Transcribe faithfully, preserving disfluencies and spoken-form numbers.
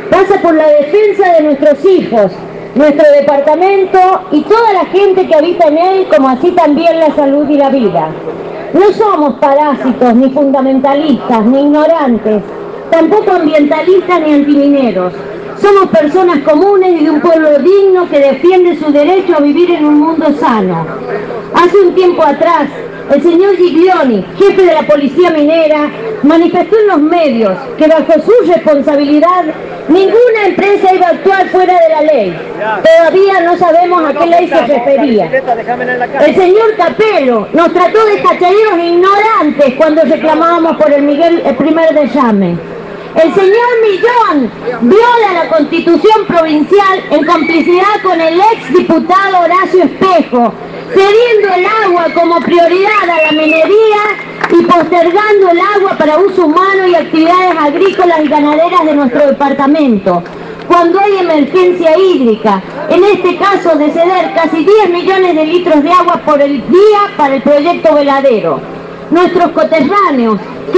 pasa por la defensa de nuestros hijos, nuestro departamento y toda la gente que habita en él, como así también la salud y la vida. No somos parásitos, ni fundamentalistas, ni ignorantes, tampoco ambientalistas ni antimineros. Somos personas comunes y de un pueblo digno que defiende su derecho a vivir en un mundo sano. Hace un tiempo atrás, el señor Giglioni, jefe de la policía minera, manifestó en los medios que bajo su responsabilidad ninguna empresa iba a actuar fuera de la ley. Todavía no sabemos a qué ley se refería. El señor Capello nos trató de cachayeros ignorantes cuando reclamábamos por el, Miguel, el primer derrame. El señor Millón viola la Constitución provincial en complicidad con el ex diputado Horacio Espejo, cediendo el agua como prioridad a la minería y postergando el agua para uso humano y actividades agrícolas y ganaderas de nuestro departamento, cuando hay emergencia hídrica, en este caso de ceder casi diez millones de litros de agua por el día para el proyecto Veladero. Nuestros coterráneos